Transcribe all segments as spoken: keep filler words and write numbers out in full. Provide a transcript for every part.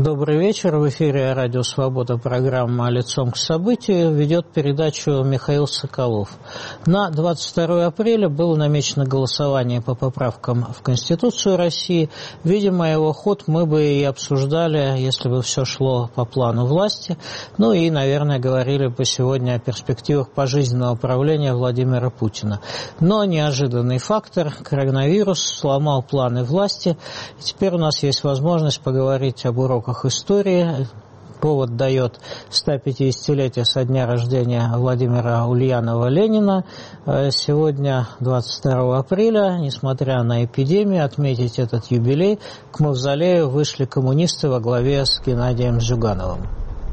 Добрый вечер. В эфире Радио Свобода, программа «Лицом к событию». Ведет передачу Михаил Соколов. На двадцать второе апреля было намечено голосование по поправкам в Конституцию России. Видимо, его ход мы бы и обсуждали, если бы все шло по плану власти. Ну и, наверное, говорили бы сегодня о перспективах пожизненного правления Владимира Путина. Но неожиданный фактор – коронавирус сломал планы власти. И теперь у нас есть возможность поговорить об уроках истории. Повод дает сто пятидесятилетие со дня рождения Владимира Ульянова-Ленина. Сегодня, двадцать второго апреля, несмотря на эпидемию, отметить этот юбилей, к мавзолею вышли коммунисты во главе с Геннадием Зюгановым.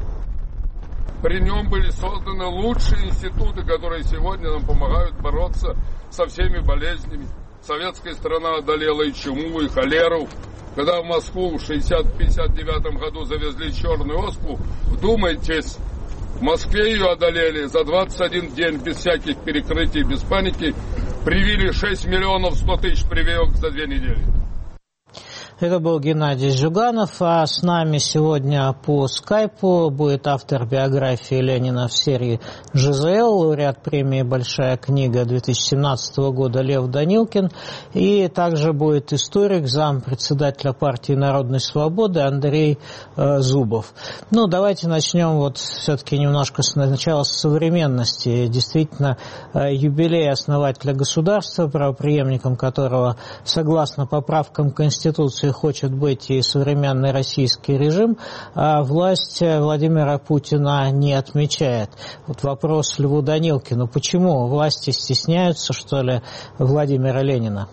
При нем были созданы лучшие институты, которые сегодня нам помогают бороться со всеми болезнями. Советская страна одолела и чуму, и холеру. Когда в Москву в шестьдесят-пятьдесят девятом году завезли черную оспу, вдумайтесь, в Москве ее одолели за двадцать один день, без всяких перекрытий, без паники, привили шесть миллионов сто тысяч прививок за две недели. Это был Геннадий Зюганов, а с нами сегодня по скайпу будет автор биографии Ленина в серии «ЖЗЛ», лауреат премии «Большая книга» две тысячи семнадцатого года Лев Данилкин, и также будет историк, зампредседателя партии Народной Свободы Андрей э, Зубов. Ну, давайте начнем вот все-таки немножко сначала с современности. Действительно, э, юбилей основателя государства, правопреемником которого, согласно поправкам Конституции, хочет быть и современный российский режим, а власть Владимира Путина не отмечает. Вот вопрос Льву Данилкину. Почему власти стесняются, что ли, Владимира Ленина?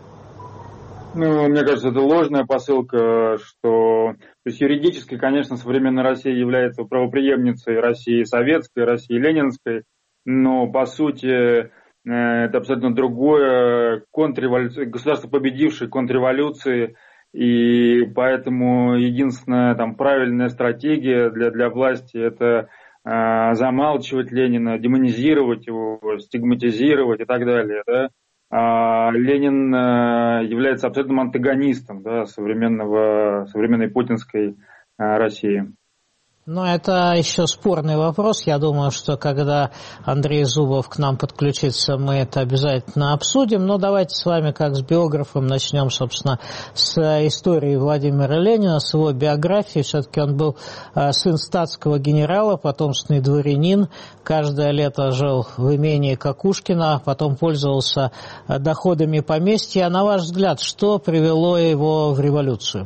Ну, мне кажется, это ложная посылка, что... То есть юридически, конечно, современная Россия является правопреемницей России советской, России ленинской, но, по сути, это абсолютно другое контрреволюция, государство, победившее контрреволюции. И поэтому единственная там правильная стратегия для, для власти – это э, замалчивать Ленина, демонизировать его, стигматизировать и так далее. Да? А Ленин э, является абсолютным антагонистом, да, современного, современной путинской э, России. Ну, это еще спорный вопрос. Я думаю, что когда Андрей Зубов к нам подключится, мы это обязательно обсудим. Но давайте с вами, как с биографом, начнем, собственно, с истории Владимира Ленина, с его биографии. Все-таки он был сын статского генерала, потомственный дворянин. Каждое лето жил в имении Кокушкина, потом пользовался доходами поместья. На ваш взгляд, что привело его в революцию?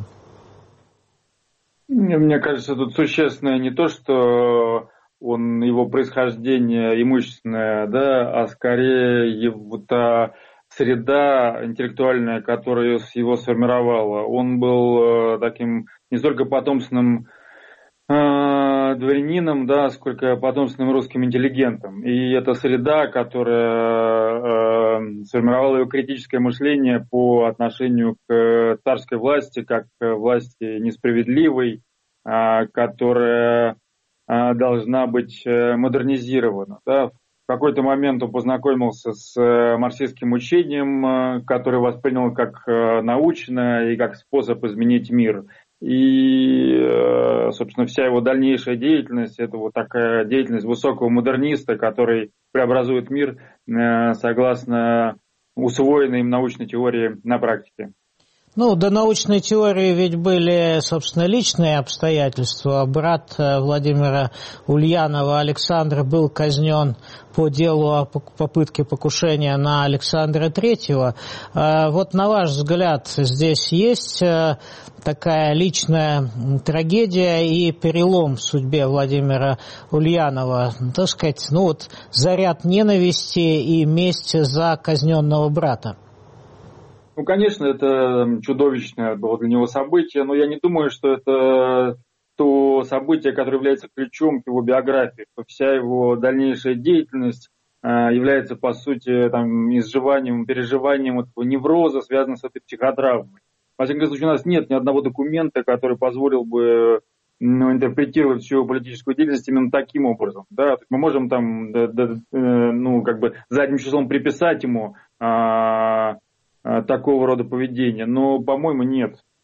Мне кажется, тут существенное не то, что он, его происхождение имущественное, да, а скорее его, та среда интеллектуальная, которая его сформировала. Он был таким не столько потомственным э, дворянином, да, сколько потомственным русским интеллигентом. И эта среда, которая э, сформировала его критическое мышление по отношению к царской власти, как к власти несправедливой, э, которая э, должна быть модернизирована. Да. В какой-то момент он познакомился с марксистским учением, э, которое воспринял как э, научное и как способ изменить мир. И, собственно, вся его дальнейшая деятельность – это вот такая деятельность высокого модерниста, который преобразует мир согласно усвоенной им научной теории на практике. Ну, до научной теории ведь были, собственно, личные обстоятельства. Брат Владимира Ульянова Александр был казнен по делу о попытке покушения на Александра Третьего. Вот на ваш взгляд, здесь есть такая личная трагедия и перелом в судьбе Владимира Ульянова, так сказать, ну вот заряд ненависти и месть за казненного брата? Ну, конечно, это чудовищное было для него событие, но я не думаю, что это то событие, которое является ключом к его биографии. Вся его дальнейшая деятельность э, является, по сути, там, изживанием, переживанием этого невроза, связанного с этой психотравмой. Во всяком случае, у нас нет ни одного документа, который позволил бы ну, интерпретировать всю его политическую деятельность именно таким образом. Да? Мы можем там, да, да, э, ну, как бы задним числом приписать ему э, такого рода поведения, но, по-моему, нет.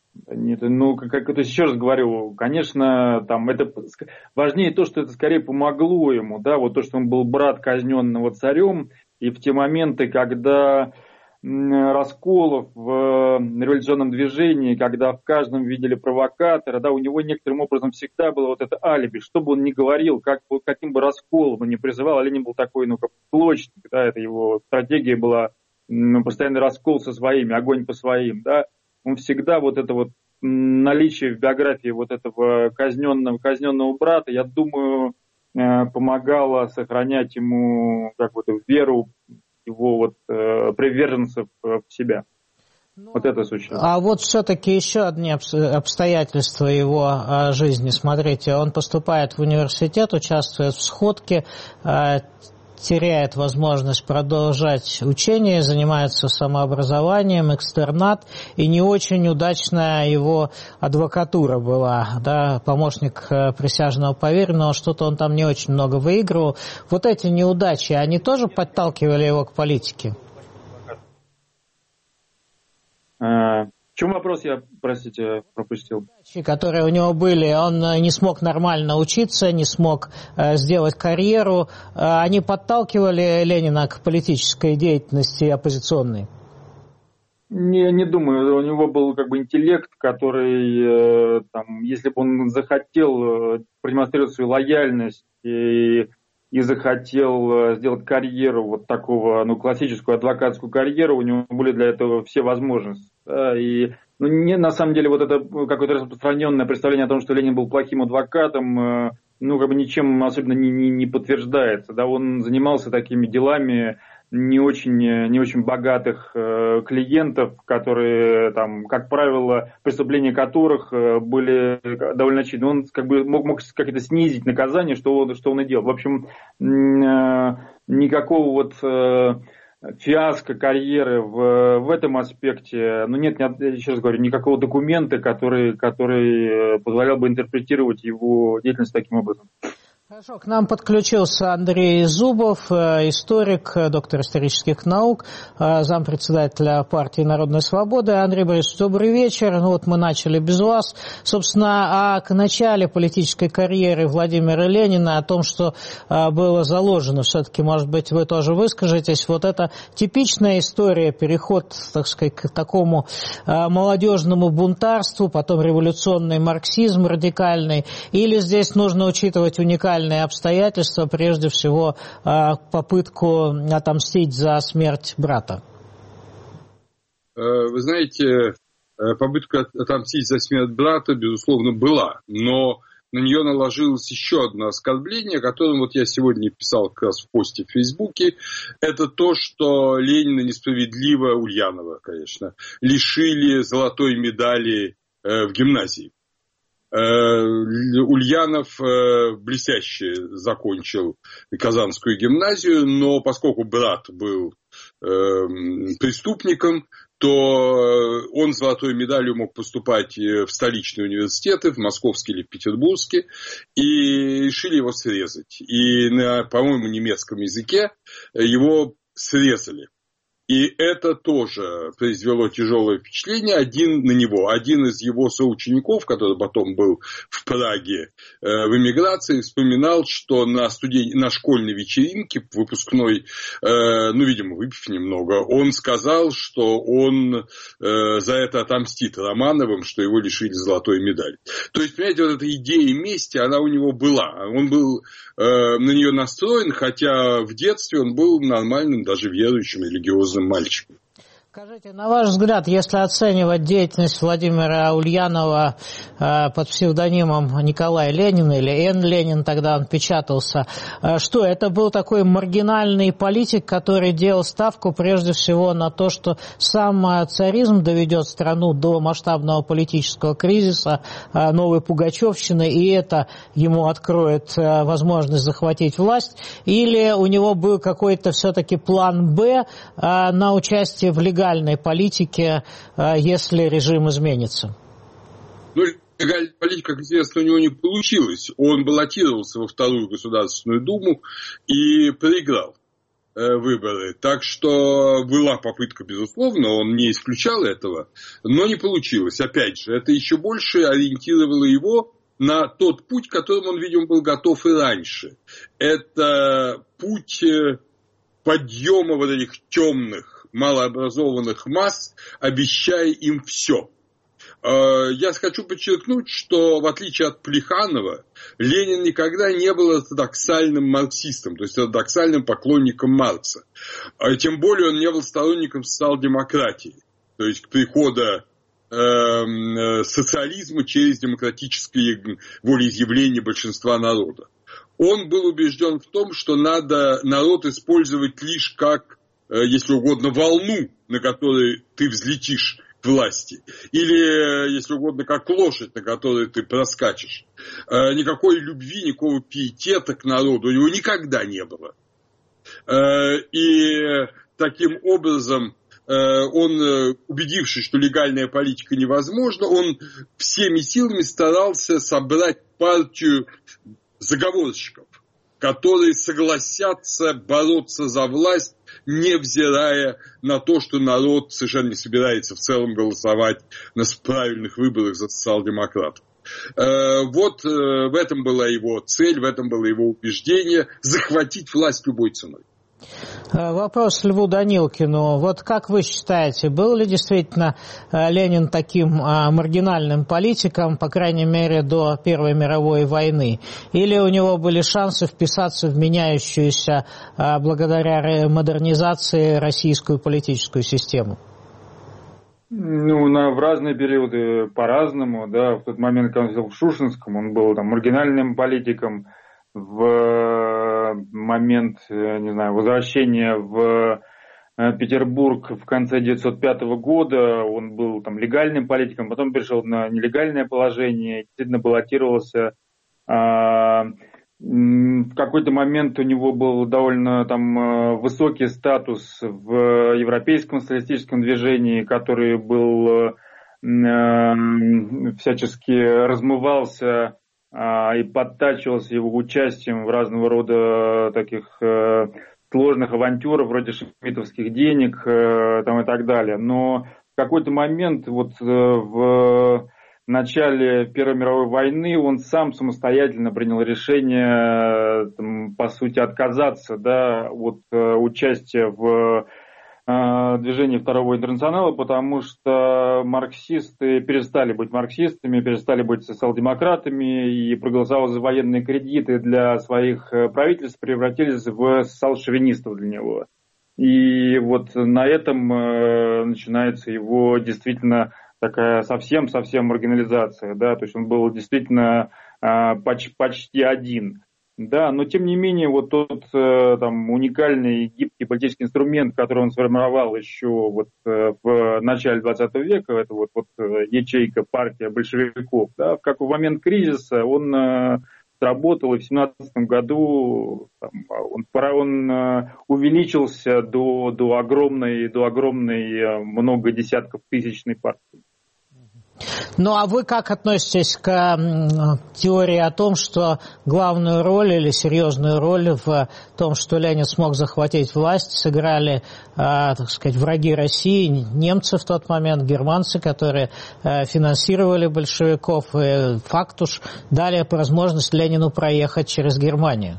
Нет, ну, как, как, то есть, еще раз говорю, конечно, там это важнее то, что это скорее помогло ему, да, вот то, что он был брат казненного царем, и в те моменты, когда расколов в революционном движении, когда в каждом видели провокатора, да, у него некоторым образом всегда было вот это алиби, что бы он ни говорил, как, каким бы расколом он ни призывал, а Ленин был такой, ну, как плотник, да, это его стратегия была, ну, постоянный раскол со своими, огонь по своим, да, он всегда вот это вот наличие в биографии вот этого казненного, казненного брата, я думаю, помогало сохранять ему как вот веру его вот э, приверженцев в себя. Ну, вот это существенно. А вот все-таки еще одни обстоятельства его жизни. Смотрите, он поступает в университет, участвует в сходке, теряет возможность продолжать учение, занимается самообразованием, экстернат, и не очень удачная его адвокатура была, да, помощник присяжного поверенного, что-то он там не очень много выигрывал. Вот эти неудачи, они тоже подталкивали его к политике? В чем вопрос, я, простите, пропустил? Которые у него были, он не смог нормально учиться, не смог э, сделать карьеру. Э, они подталкивали Ленина к политической деятельности оппозиционной? Не, не думаю. У него был как бы интеллект, который, э, там, если бы он захотел продемонстрировать свою лояльность и, и захотел сделать карьеру, вот такого, ну, классическую адвокатскую карьеру, у него были для этого все возможности. Да, и ну, не, на самом деле вот это какое-то распространенное представление о том, что Ленин был плохим адвокатом, ну, как бы ничем особенно не, не, не подтверждается. Да, он занимался такими делами не очень, не очень богатых э, клиентов, которые, там, как правило, преступления которых были довольно очевидны. Он как бы мог, мог как-то снизить наказание, что он, что он и делал. В общем, э, никакого вот... Э, фиаско карьеры в, в этом аспекте, ну нет, еще раз говорю, никакого документа, который, который позволял бы интерпретировать его деятельность таким образом. Хорошо, к нам подключился Андрей Зубов, историк, доктор исторических наук, зампредседателя партии «Народная свобода». Андрей Борисович, добрый вечер. Ну вот мы начали без вас. Собственно, о начале политической карьеры Владимира Ленина, о том, что было заложено, все-таки, может быть, вы тоже выскажетесь. Вот это типичная история, переход, так сказать, к такому молодежному бунтарству, потом революционный марксизм радикальный, или здесь нужно учитывать уникальность обстоятельства, прежде всего попытку отомстить за смерть брата? Вы знаете, попытка отомстить за смерть брата, безусловно, была, но на нее наложилось еще одно оскорбление, о котором вот я сегодня писал как раз в посте в Фейсбуке. Это то, что Ленина несправедливо, Ульянова, конечно, лишили золотой медали в гимназии. Ульянов блестяще закончил Казанскую гимназию, но поскольку брат был преступником, то он золотой медалью мог поступать в столичные университеты, в московский или в петербургский, и решили его срезать. И на, по-моему, немецком языке его срезали. И это тоже произвело тяжелое впечатление один на него. Один из его соучеников, который потом был в Праге э, в эмиграции, вспоминал, что на, студен... на школьной вечеринке выпускной, э, ну, видимо, выпив немного, он сказал, что он э, за это отомстит Романовым, что его лишили золотой медали. То есть, понимаете, вот эта идея мести, она у него была. Он был э, на нее настроен, хотя в детстве он был нормальным, даже верующим, религиозным мальчиком. Скажите, на ваш взгляд, если оценивать деятельность Владимира Ульянова э, под псевдонимом Николай Ленин или Н. Ленин, тогда он печатался, э, что это был такой маргинальный политик, который делал ставку прежде всего на то, что сам царизм доведет страну до масштабного политического кризиса, э, новой пугачевщины, и это ему откроет э, возможность захватить власть, или у него был какой-то все-таки план «Б» э, на участие в легальной политике, если режим изменится? Ну, легальная политика, как известно, у него не получилось. Он баллотировался во вторую Государственную Думу и проиграл. выборы. Так что была попытка, безусловно, он не исключал этого, но не получилось. Опять же, это еще больше ориентировало его на тот путь, к которому он, видимо, был готов и раньше. Это путь подъема вот этих темных, малообразованных масс, обещая им все. Я хочу подчеркнуть, что в отличие от Плеханова, Ленин никогда не был ортодоксальным марксистом, то есть ортодоксальным поклонником Маркса. Тем более он не был сторонником социал-демократии, то есть прихода э, социализма через демократическое волеизъявление большинства народа. Он был убежден в том, что надо народ использовать лишь как, э, если угодно, волну, на которой ты взлетишь к власти. Или, если угодно, как лошадь, на которой ты проскачешь. Э, никакой любви, никакого пиетета к народу у него никогда не было. Э, и таким образом э, он, убедившись, что легальная политика невозможна, он всеми силами старался собрать партию заговорщиков, которые согласятся бороться за власть, невзирая на то, что народ совершенно не собирается в целом голосовать на правильных выборах за социал-демократов. Вот в этом была его цель, в этом было его убеждение – захватить власть любой ценой. Вопрос Льву Данилкину. Вот как вы считаете, был ли действительно Ленин таким маргинальным политиком, по крайней мере, до Первой мировой войны? Или у него были шансы вписаться в меняющуюся благодаря модернизации российскую политическую систему? Ну, на, в разные периоды по-разному, да. В тот момент, когда он сидел в Шушинском, он был там маргинальным политиком. В момент, не знаю, возвращения в Петербург в конце тысяча девятьсот пятого года он был там легальным политиком, потом перешел на нелегальное положение, действительно баллотировался. В какой-то момент у него был довольно там высокий статус в европейском социалистическом движении, который был всячески размывался и подтачивался его участием в разного рода таких э, сложных авантюрах, вроде шмидтовских денег э, там и так далее. Но в какой-то момент, вот э, в начале Первой мировой войны, он сам самостоятельно принял решение, э, там, по сути, отказаться, да, от э, участия в движение Второго интернационала, потому что марксисты перестали быть марксистами, перестали быть социал-демократами и, проголосовав за военные кредиты для своих правительств, превратились в социал-шовинистов для него. И вот на этом начинается его действительно такая совсем-совсем маргинализация, да, то есть он был действительно почти, почти один. Да, но тем не менее, вот тот там уникальный гибкий политический инструмент, который он сформировал еще вот в начале двадцатого века, это вот, вот ячейка, партия большевиков, да, как в момент кризиса он сработал, и в семнадцатом году там, он, он увеличился до, до огромной, до огромной много десятков тысячной партии. Ну, а вы как относитесь к теории о том, что главную роль или серьезную роль в том, что Ленин смог захватить власть, сыграли, так сказать, враги России, немцы в тот момент, германцы, которые финансировали большевиков, и факт уж дали возможность Ленину проехать через Германию?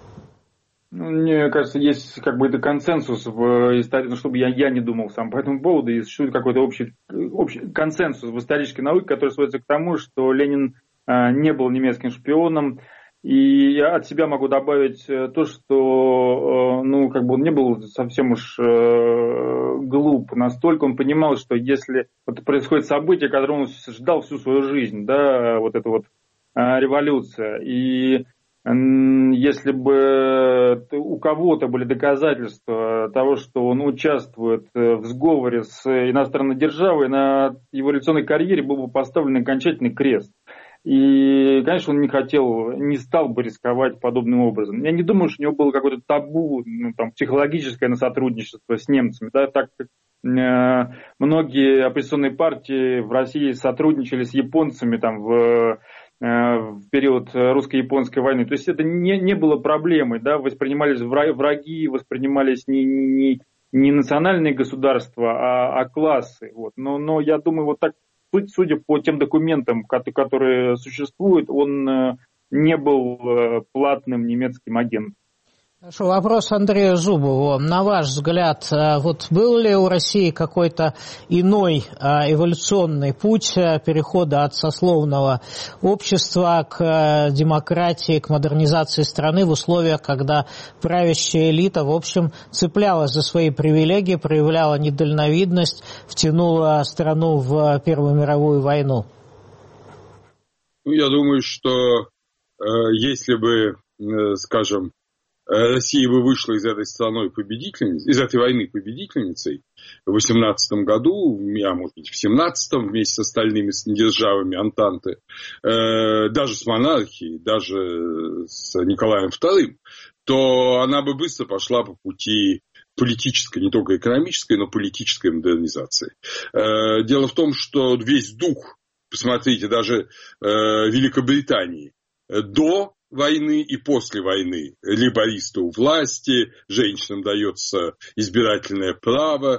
Мне кажется, есть как бы это консенсус в истории, ну, чтобы я, я не думал сам по этому поводу, и существует какой-то общий, общий консенсус в исторической науке, который сводится к тому, что Ленин э, не был немецким шпионом, и я от себя могу добавить то, что, э, ну, как бы он не был совсем уж э, глуп, настолько он понимал, что если вот происходит событие, которое он ждал всю свою жизнь, да, вот эта вот э, революция, и если бы у кого-то были доказательства того, что он участвует в сговоре с иностранной державой, на его революционной карьере был бы поставлен окончательный крест. И, конечно, он не хотел, не стал бы рисковать подобным образом. Я не думаю, что у него было какое-то табу, ну, там, психологическое на сотрудничество с немцами, да, так как э, многие оппозиционные партии в России сотрудничали с японцами там, в в период русско-японской войны. То есть это не, не было проблемой, да, воспринимались враги, воспринимались не, не, не национальные государства, а, а классы. Вот. Но, но я думаю, вот так, судя по тем документам, которые существуют, он не был платным немецким агентом. Хорошо, вопрос Андрею Зубову. На ваш взгляд, вот был ли у России какой-то иной эволюционный путь перехода от сословного общества к демократии, к модернизации страны в условиях, когда правящая элита, в общем, цеплялась за свои привилегии, проявляла недальновидность, втянула страну в Первую мировую войну? Ну, я думаю, что э, если бы, э, скажем, Россия бы вышла из этой страной победительницей, из этой войны победительницей в восемнадцатом году, а может быть в семнадцатом, вместе с остальными державами Антанты, э, даже с монархией, даже с Николаем вторым, то она бы быстро пошла по пути политической, не только экономической, но политической модернизации. Э, дело в том, что весь дух, посмотрите, даже э, Великобритании до войны и после войны. Лейбористы у власти, женщинам дается избирательное право.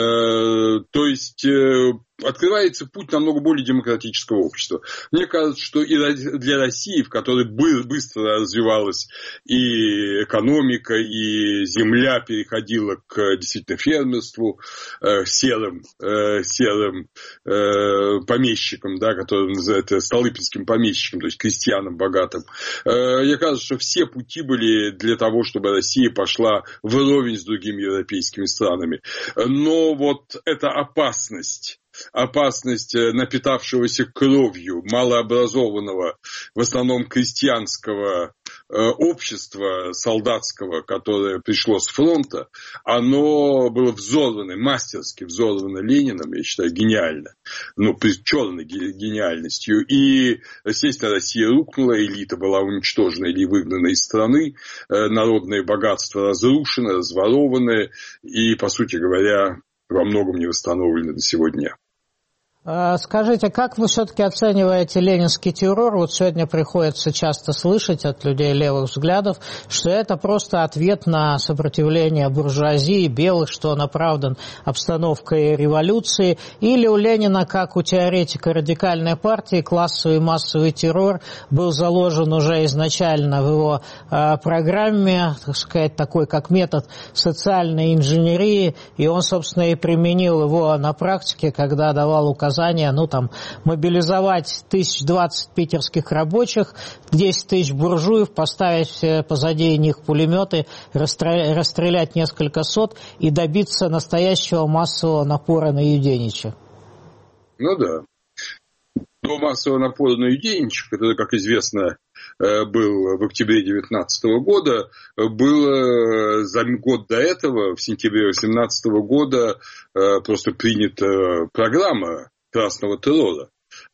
Э, то есть э, открывается путь намного более демократического общества. Мне кажется, что и для России, в которой быстро развивалась и экономика, и земля переходила к действительно фермерству, э, серым, э, серым э, помещикам, да, которые называют столыпинским помещикам, то есть крестьянам богатым. Мне кажется, что все пути были для того, чтобы Россия пошла вровень с другими европейскими странами. Но вот эта опасность, опасность напитавшегося кровью малообразованного, в основном крестьянского общества солдатского, которое пришло с фронта, оно было взорвано, мастерски взорвано Лениным, я считаю, гениально, ну, черной гениальностью. И, естественно, Россия рухнула, элита была уничтожена или выгнана из страны, народное богатство разрушено, разворовано и, по сути говоря, во многом не восстановлено до сегодня. Скажите, как вы все-таки оцениваете ленинский террор? Вот сегодня приходится часто слышать от людей левых взглядов, что это просто ответ на сопротивление буржуазии, белых, что он оправдан обстановкой революции. Или у Ленина, как у теоретика радикальной партии, классовый массовый террор был заложен уже изначально в его э, программе, так сказать, такой как метод социальной инженерии, и он, собственно, и применил его на практике, когда давал указания, ну, там, мобилизовать тысяч двадцать питерских рабочих, десять тысяч буржуев, поставить позади них пулеметы, расстрелять несколько сот и добиться настоящего массового напора на Юденича. Ну да. До массового напора на Юденича, который, как известно, был в октябре девятнадцатого года, было за год до этого, в сентябре восемнадцатого года, просто принята программа красного террора.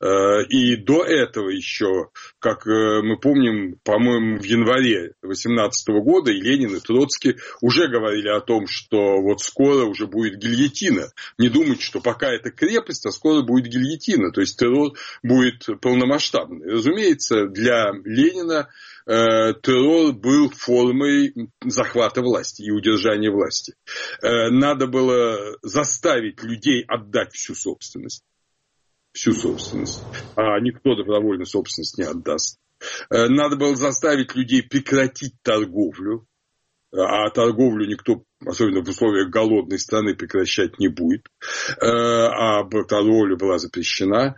И до этого еще, как мы помним, по-моему, в январе восемнадцатого года и Ленин, и Троцкий уже говорили о том, что вот скоро уже будет гильотина. Не думать, что пока это крепость, а скоро будет гильотина. То есть террор будет полномасштабный. Разумеется, для Ленина э, террор был формой захвата власти и удержания власти. Э, надо было заставить людей отдать всю собственность. всю собственность, а никто добровольно собственность не отдаст. Надо было заставить людей прекратить торговлю, а торговлю никто, особенно в условиях голодной страны, прекращать не будет, а торговля была запрещена.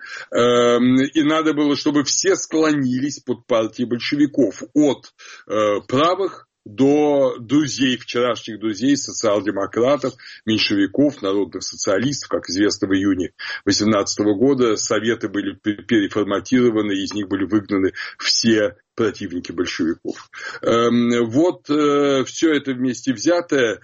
И надо было, чтобы все склонились под партией большевиков, от правых до друзей, вчерашних друзей, социал-демократов, меньшевиков, народных социалистов. Как известно, в июне восемнадцатого года советы были переформатированы, из них были выгнаны все противники большевиков. Вот все это вместе взятое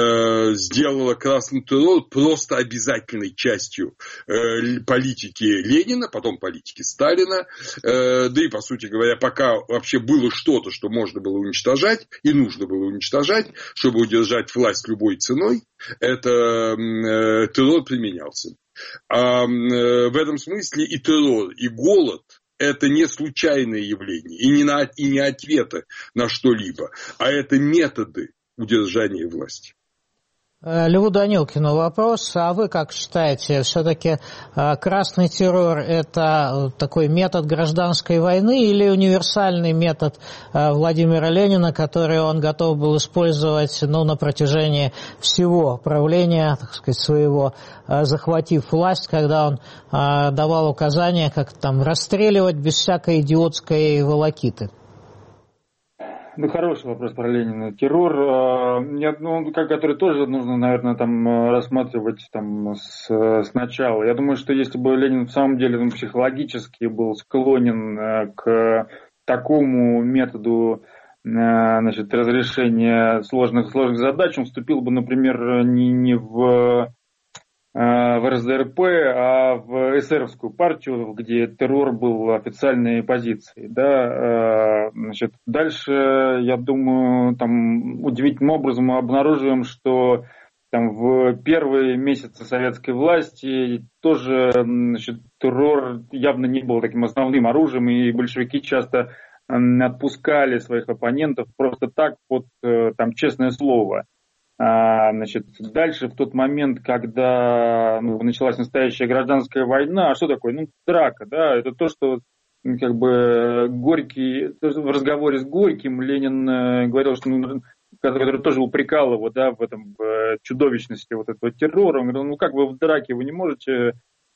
сделало красный террор просто обязательной частью политики Ленина, потом политики Сталина. Да и, по сути говоря, пока вообще было что-то, что можно было уничтожать и нужно было уничтожать, чтобы удержать власть любой ценой, это террор применялся. А в этом смысле и террор, и голод это не случайное явление и не, на, и не ответы на что-либо, а это методы удержания власти. Льву Данилкину вопрос. А вы как считаете, все-таки красный террор – это такой метод гражданской войны или универсальный метод Владимира Ленина, который он готов был использовать ну, на протяжении всего правления, так сказать, своего, захватив власть, когда он давал указания, как там расстреливать без всякой идиотской волокиты? Ну, хороший вопрос про Ленина. Террор, э, ну, который тоже нужно, наверное, там рассматривать там, с, сначала. Я думаю, что если бы Ленин в самом деле ну, психологически был склонен э, к такому методу э, значит, разрешения сложных, сложных задач, он вступил бы, например, не, не в... в эр эс дэ эр пэ, а в эсеровскую партию, где террор был официальной позицией. Да. Значит, дальше, я думаю, там удивительным образом мы обнаруживаем, что там, в первые месяцы советской власти тоже значит, террор явно не был таким основным оружием, и большевики часто отпускали своих оппонентов просто так, под там, честное слово. Значит, дальше, в тот момент, когда ну, началась настоящая гражданская война, а что такое? Ну, драка, да, это то, что как бы Горький, в разговоре с Горьким Ленин говорил, что, ну, который тоже упрекал его, да, в этом в чудовищности вот этого террора, он говорил, ну, как вы в драке, вы не можете,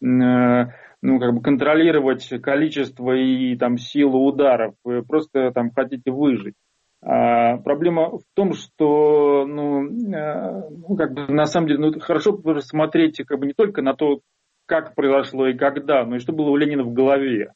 ну, как бы контролировать количество и там силу ударов, вы просто там хотите выжить. А проблема в том, что ну, ну, как бы, на самом деле ну, хорошо смотреть как бы, не только на то, как произошло и когда, но и что было у Ленина в голове.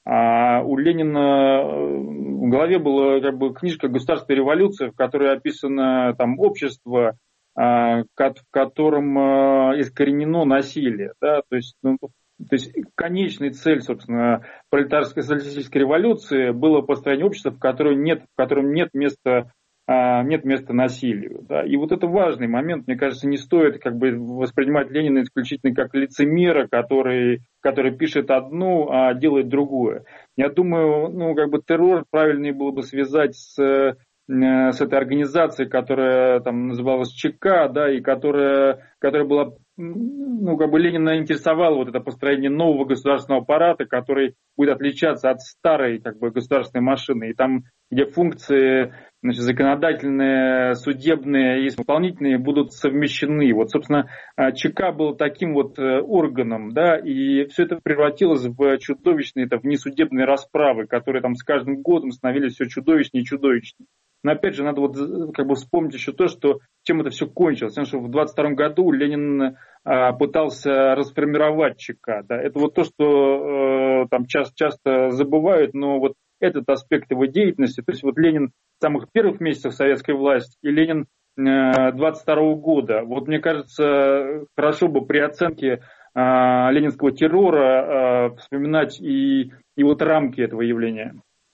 А у Ленина в голове была как бы, книжка «Государственная революция», в которой описано там, общество, в котором искоренено насилие. Да? То есть, ну, То есть конечная цель, собственно, пролетарской социалистической революции было построение общества, в котором нет, в котором нет места, нет места насилию. Да? И вот это важный момент. Мне кажется, не стоит как бы, воспринимать Ленина исключительно как лицемера, который, который пишет одну, а делает другое. Я думаю, ну, как бы террор правильнее было бы связать с, с этой организацией, которая там, называлась ЧК, да, и которая, которая была... Ну, как бы Ленина интересовало вот это построение нового государственного аппарата, который будет отличаться от старой как бы, государственной машины. И там, где функции значит, законодательные, судебные и исполнительные будут совмещены. Вот, собственно, ЧК был таким вот органом, да, и все это превратилось в чудовищные, это, внесудебные расправы, которые там с каждым годом становились все чудовищнее и чудовищнее. Но опять же, надо вот как бы вспомнить еще то, что чем это все кончилось. Потому что в двадцать втором году Ленин а, пытался расформировать ЧК. Да. Это вот то, что э, там часто, часто забывают, но вот этот аспект его деятельности, то есть вот Ленин с самых первых месяцев советской власти и Ленин э, двадцать второго года. Вот мне кажется, хорошо бы при оценке э, ленинского террора э, вспоминать и, и вот рамки этого явления.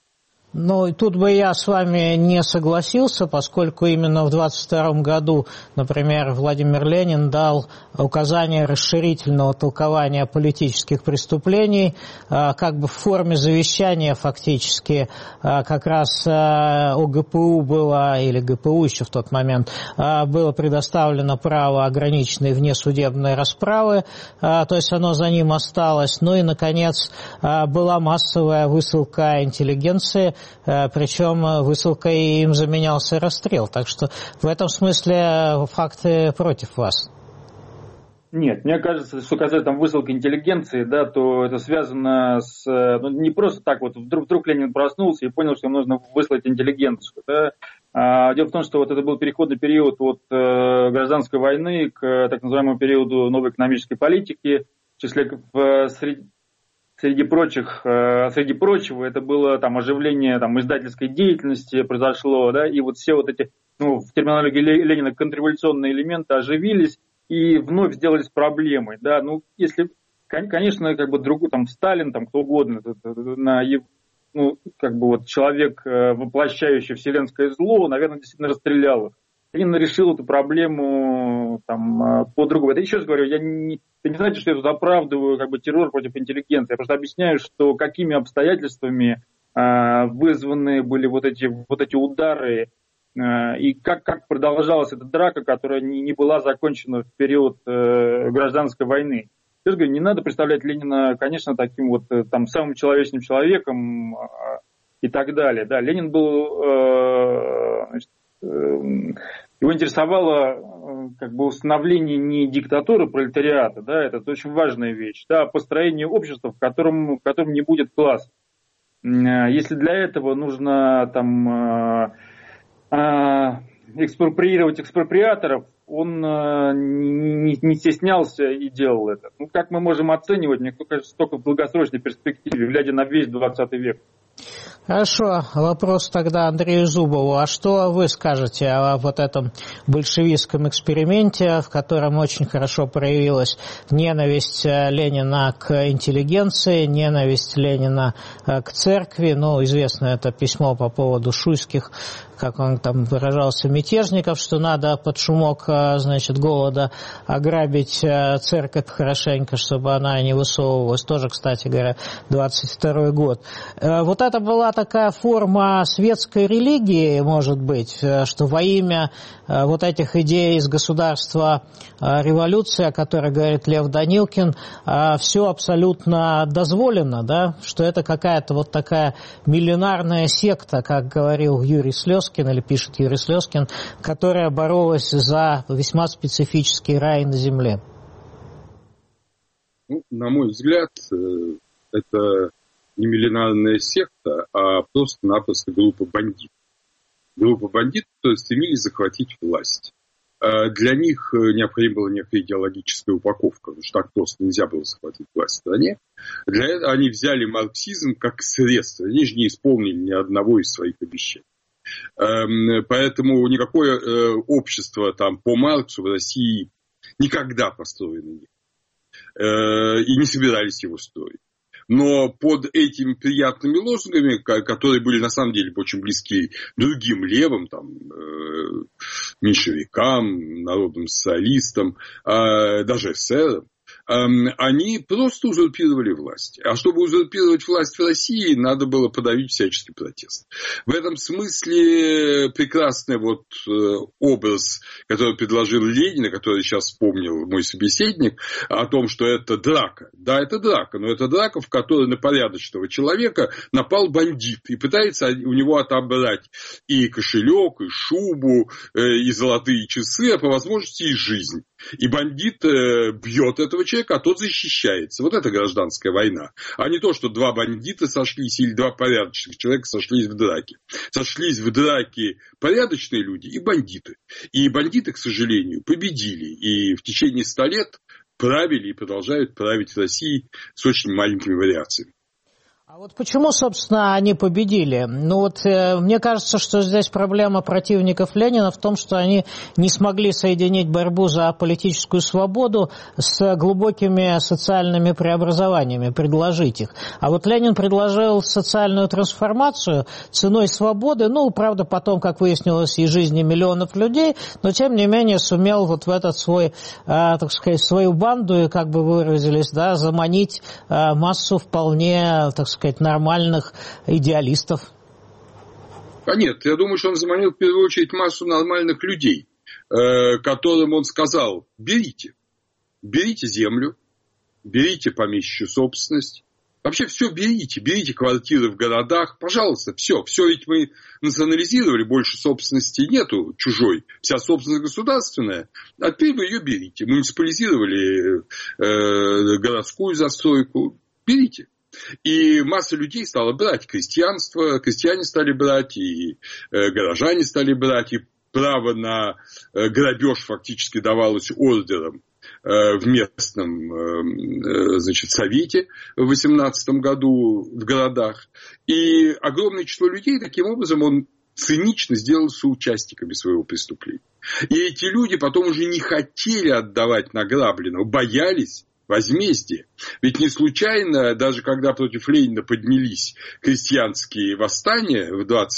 Ну, тут бы я с вами не согласился, поскольку именно в двадцать втором году, например, Владимир Ленин дал указание расширительного толкования политических преступлений, как бы в форме завещания фактически, как раз о гэ пэ у было, или гэ пэ у еще в тот момент, было предоставлено право ограниченной внесудебной расправы, то есть оно за ним осталось. Ну и, наконец, была массовая высылка интеллигенции, причем высылкой им заменялся расстрел. Так что в этом смысле факты против вас. Нет, мне кажется, что касается там высылки интеллигенции, да, то это связано с... Ну, не просто так вот, вдруг, вдруг Ленин проснулся и понял, что ему нужно выслать интеллигенцию. Да. А, дело в том, что вот это был переходный период от э, гражданской войны к так называемому периоду новой экономической политики, в числе в, среди, среди прочих, э, среди прочего, это было там оживление там, издательской деятельности произошло, да, и вот все вот эти, ну, в терминологии Ленина контрреволюционные элементы оживились и вновь сделались проблемой, да, ну, если, конечно, как бы другой, там, Сталин, там, кто угодно, на, ну, как бы вот человек, воплощающий вселенское зло, наверное, действительно расстрелял их. Ленин решил эту проблему там, по-другому. Это еще раз говорю, я не, это не значит, что я тут оправдываю как бы, террор против интеллигенции. Я просто объясняю, что какими обстоятельствами э, вызваны были вот эти, вот эти удары э, и как, как продолжалась эта драка, которая не, не была закончена в период э, гражданской войны. Я же говорю, не надо представлять Ленина, конечно, таким вот там самым человечным человеком э, и так далее. Да, Ленин был... Э, значит, его интересовало как бы установление не диктатуры пролетариата, да, это очень важная вещь, да, а построение общества, в котором, в котором не будет класса. Если для этого нужно там экспроприировать экспроприаторов, он не, не стеснялся и делал это. Ну, как мы можем оценивать, мне кажется, только в долгосрочной перспективе, глядя на весь двадцатый век. Хорошо, вопрос тогда Андрею Зубову. А что вы скажете о вот этом большевистском эксперименте, в котором очень хорошо проявилась ненависть Ленина к интеллигенции, ненависть Ленина к церкви? Ну, известно это письмо по поводу шуйских, как он там выражался, мятежников, что надо под шумок, значит, голода ограбить церковь хорошенько, чтобы она не высовывалась. Тоже, кстати говоря, двадцать второй год. Вот это была такая форма светской религии, может быть, что во имя вот этих идей из государства революции, о которой говорит Лев Данилкин, все абсолютно дозволено, да, что это какая-то вот такая миллионарная секта, как говорил Юрий Слезкин, или пишет Юрий Слезкин, которая боролась за весьма специфический рай на земле. Ну, на мой взгляд, это не миллионарная секта, а просто-напросто группа бандитов. Группа бандитов, которые стремились захватить власть. Для них необходима была некая идеологическая упаковка, потому что так просто нельзя было захватить власть в стране. Для этого они взяли марксизм как средство. Они же не исполнили ни одного из своих обещаний. Поэтому никакое общество там, по Марксу в России никогда построено нет. И не собирались его строить. Но под этими приятными лозунгами, которые были на самом деле очень близки другим левым, там, э, меньшевикам, народным социалистам, э, даже эсерам, э, они просто узурпировали власть. А чтобы узурпировать власть в России, надо было подавить всяческий протест. В этом смысле прекрасный вот э, образ, который предложил Ленин, который сейчас вспомнил мой собеседник, о том, что это драка. Да, это драка, но это драка, в которой на порядочного человека напал бандит и пытается у него отобрать и кошелек, и шубу, и золотые часы, а по возможности и жизнь. И бандит бьет этого человека, а тот защищается. Вот это гражданская война. А не то, что два бандита сошлись или два порядочных человека сошлись в драке. Сошлись в драке порядочные люди и бандиты. И бандиты, к сожалению, победили. И в течение ста лет правили и продолжают править в России с очень маленькими вариациями. А вот почему, собственно, они победили? Ну вот э, мне кажется, что здесь проблема противников Ленина в том, что они не смогли соединить борьбу за политическую свободу с глубокими социальными преобразованиями, предложить их. А вот Ленин предложил социальную трансформацию ценой свободы, ну, правда, потом, как выяснилось, и жизни миллионов людей, но, тем не менее, сумел вот в этот свой, э, так сказать, свою банду, и, как бы выразились, да, заманить э, массу вполне, так сказать, нормальных идеалистов. А нет, я думаю, что он заманил в первую очередь массу нормальных людей, э, которым он сказал: берите, берите землю, берите помещичью собственность, вообще все берите, берите квартиры в городах, пожалуйста, все, все ведь мы национализировали, больше собственности нету чужой, вся собственность государственная, а теперь вы ее берите, муниципализировали э, городскую застройку, берите. И масса людей стала брать крестьянство, крестьяне стали брать, и э, горожане стали брать, и право на э, грабеж фактически давалось ордером э, в местном э, значит, совете в восемнадцатом году в городах. И огромное число людей, таким образом, он цинично сделал соучастниками своего преступления. И эти люди потом уже не хотели отдавать награбленного, боялись возмездие. Ведь не случайно, даже когда против Ленина поднялись крестьянские восстания в двадцать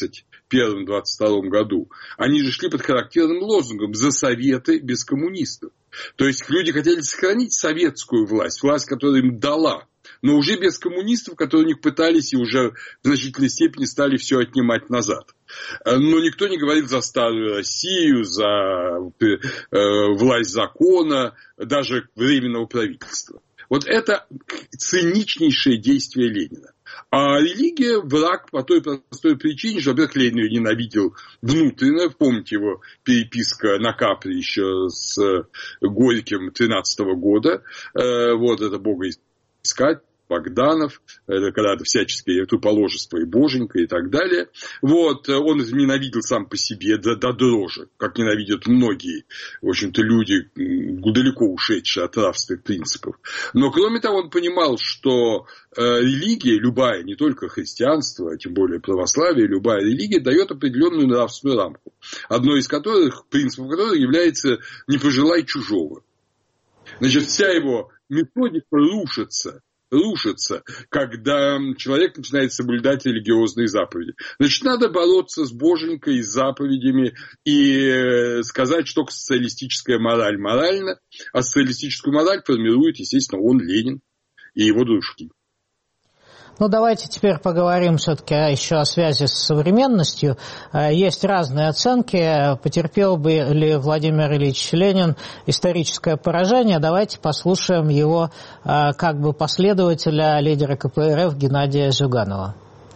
первом двадцать втором году, они же шли под характерным лозунгом «За Советы без коммунистов». То есть люди хотели сохранить советскую власть, власть, которая им дала, но уже без коммунистов, которые у них пытались и уже в значительной степени стали все отнимать назад. Но никто не говорит за старую Россию, за э, власть закона, даже временного правительства. Вот это циничнейшее действие Ленина. А религия враг по той простой причине, что, во-первых, Ленин ее ненавидел внутренне. Помните его переписка на Капри еще с Горьким тринадцатого года. Вот это богоискать. Богданов, это когда-то всяческие туположество и боженька и так далее. Вот, он ненавидел сам по себе до, до дрожи, как ненавидят многие, в общем-то, люди, далеко ушедшие от нравственных принципов. Но, кроме того, он понимал, что э, религия, любая, не только христианство, а тем более православие, любая религия дает определенную нравственную рамку. Одной из которых, принципов которых является «не пожелай чужого». Значит, вся его методика рушится. рушится, когда человек начинает соблюдать религиозные заповеди. Значит, надо бороться с боженькой, с заповедями и сказать, что социалистическая мораль моральна, а социалистическую мораль формирует, естественно, он, Ленин и его дружки. Ну, давайте теперь поговорим все-таки еще о связи с современностью. Есть разные оценки. Потерпел бы ли Владимир Ильич Ленин историческое поражение? Давайте послушаем его как бы последователя, лидера ка пэ эр эф Геннадия Зюганова.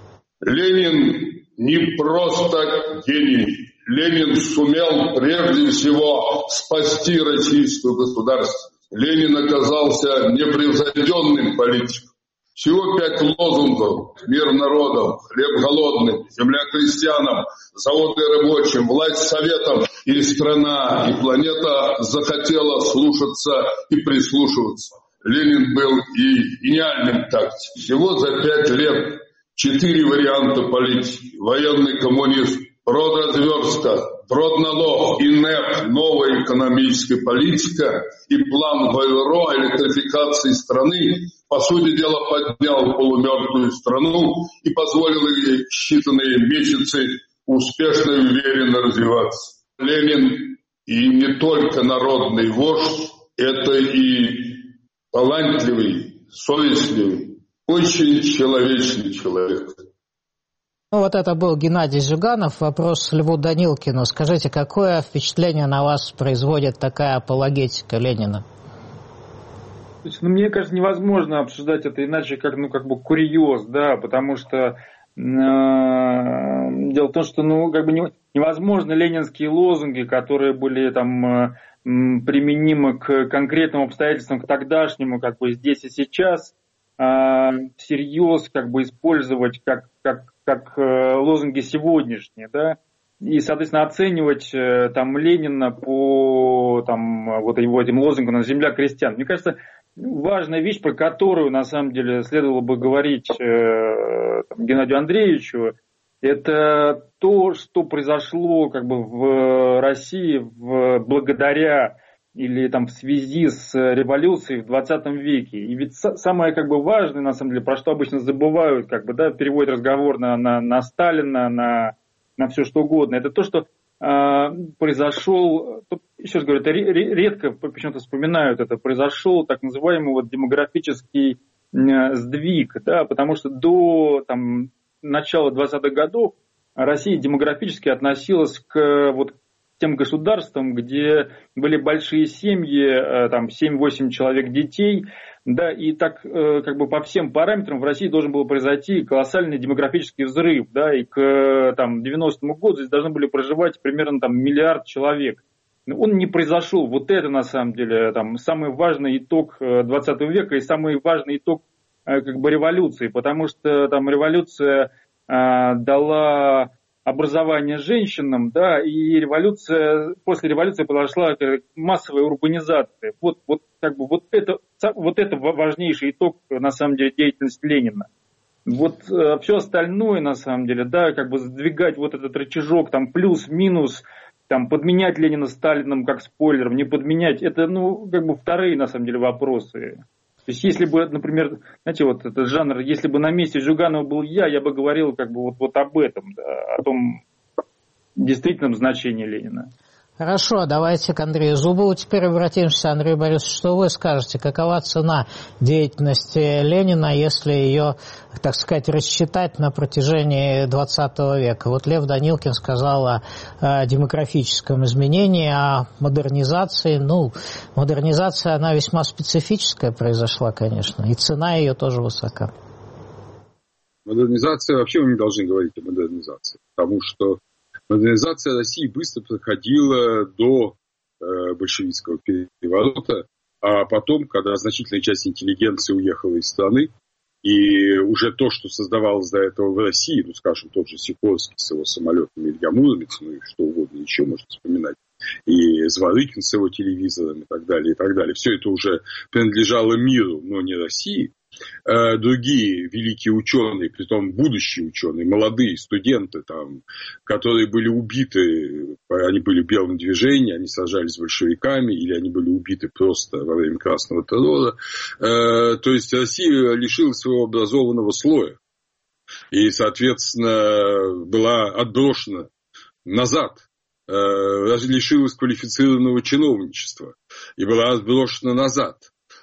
Ленин не просто гений. Ленин сумел прежде всего спасти российскую государственность. Ленин оказался непревзойденным политиком. Всего пять лозунгов: мир народам, хлеб голодным, земля крестьянам, заводы рабочим, власть советам, и страна, и планета захотела слушаться и прислушиваться. Ленин был и гениальным тактиком. Всего за пять лет четыре варианта политики: военный коммунизм, продразверстка, продналог, ИНЭП, новая экономическая политика и план ВРО электрификации страны, по сути дела, поднял полумертвую страну и позволил ей считанные месяцы успешно и уверенно развиваться. Ленин и не только народный вождь, это и талантливый, совестливый, очень человечный человек. Ну, вот это был Геннадий Зюганов. Вопрос Льву Данилкину. Скажите, какое впечатление на вас производит такая апологетика Ленина? То есть, ну, мне кажется, невозможно обсуждать это иначе, как, ну, как бы курьез, да, потому что э, дело в том, что, ну, как бы не, невозможно ленинские лозунги, которые были там э, применимы к конкретным обстоятельствам, к тогдашнему, как бы здесь и сейчас, э, всерьез, как бы использовать как, как, как э, лозунги сегодняшние, да. И, соответственно, оценивать э, там Ленина по там, вот его этим лозунгам «Земля крестьян». Мне кажется, важная вещь, про которую, на самом деле, следовало бы говорить э, там, Геннадию Андреевичу, это то, что произошло как бы в России в, благодаря или там, в связи с революцией в двадцатом веке. И ведь самое как бы важное, на самом деле, про что обычно забывают, как бы, да, переводят разговор на, на, на Сталина, на, на все что угодно, это то, что произошел, еще раз говорю, это редко почему-то вспоминают это, произошел так называемый вот демографический сдвиг, да, потому что до там, начала двадцатых годов Россия демографически относилась к вот тем государствам, где были большие семьи, там семь-восемь человек детей, да, и так как бы по всем параметрам в России должен был произойти колоссальный демографический взрыв, да, и к там, девяностому году здесь должны были проживать примерно там миллиард человек. Он не произошел. Вот это на самом деле там, самый важный итог двадцатого века и самый важный итог как бы революции, потому что там революция а, дала образование женщинам, да, и революция, после революции произошла массовая урбанизация. Вот, вот, как бы, вот, это, вот это важнейший итог, на самом деле, деятельности Ленина. Вот э, все остальное, на самом деле, да, как бы сдвигать вот этот рычажок, там, плюс-минус, там, подменять Ленина Сталином как спойлером, не подменять, это, ну, как бы вторые, на самом деле, вопросы. То есть, если бы, например, знаете, вот этот жанр, если бы на месте Зюганова был я, я бы говорил как бы вот, вот об этом, да, о том, действительном значении Ленина. Хорошо, давайте к Андрею Зубову теперь обратимся. Андрей Борисович, что вы скажете? Какова цена деятельности Ленина, если ее, так сказать, рассчитать на протяжении двадцатого века? Вот Лев Данилкин сказал о, о демографическом изменении, о модернизации. Ну, модернизация, она весьма специфическая произошла, конечно, и цена ее тоже высока. Модернизация, вообще мы не должны говорить о модернизации, потому что модернизация России быстро проходила до э, большевистского переворота, а потом, когда значительная часть интеллигенции уехала из страны, и уже то, что создавалось до этого в России, ну, скажем, тот же Сикорский с его самолетами, Илья Муромец, ну и что угодно еще можно вспоминать, и Зворыкин с его телевизором и так далее, и так далее. Все это уже принадлежало миру, но не России. Другие великие ученые, притом будущие ученые, молодые студенты, там, которые были убиты, они были в белом движении, они сражались с большевиками, или они были убиты просто во время Красного террора. То есть Россия лишилась своего образованного слоя и, соответственно, была отброшена назад, лишилась квалифицированного чиновничества и была отброшена назад.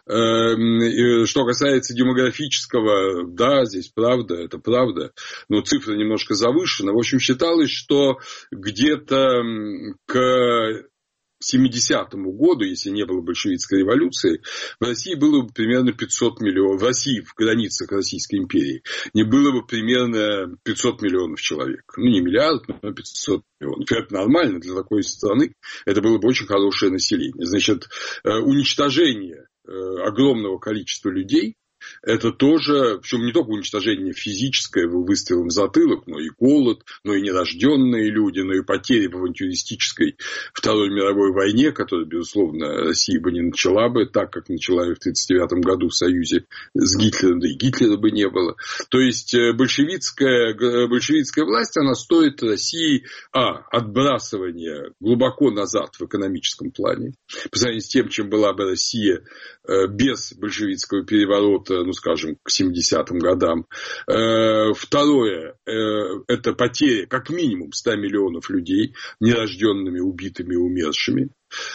Что касается демографического, да, здесь правда, это правда, но цифра немножко завышена. В общем, считалось, что где-то к семидесятому году, если не было большевистской революции, в России было бы примерно пятьсот миллионов, в России, в границах Российской империи, не было бы примерно пятьсот миллионов человек. Ну, не миллиард, но пятьсот миллионов. Это нормально для такой страны, это было бы очень хорошее население. Значит, уничтожение огромного количества людей, это тоже, причем не только уничтожение физическое выстрелом в затылок, но и голод, но и нерожденные люди, но и потери в авантюристической Второй мировой войне, которую, безусловно, Россия бы не начала бы так, как начала ее в тысяча девятьсот тридцать девятом году в союзе с Гитлером, да и Гитлера бы не было. То есть большевистская, большевистская власть, она стоит России, а, отбрасывания глубоко назад в экономическом плане, по сравнению с тем, чем была бы Россия без большевистского переворота, ну, скажем, к семидесятым годам. Второе, это потеря как минимум ста миллионов людей, нерожденными, убитыми, умершими.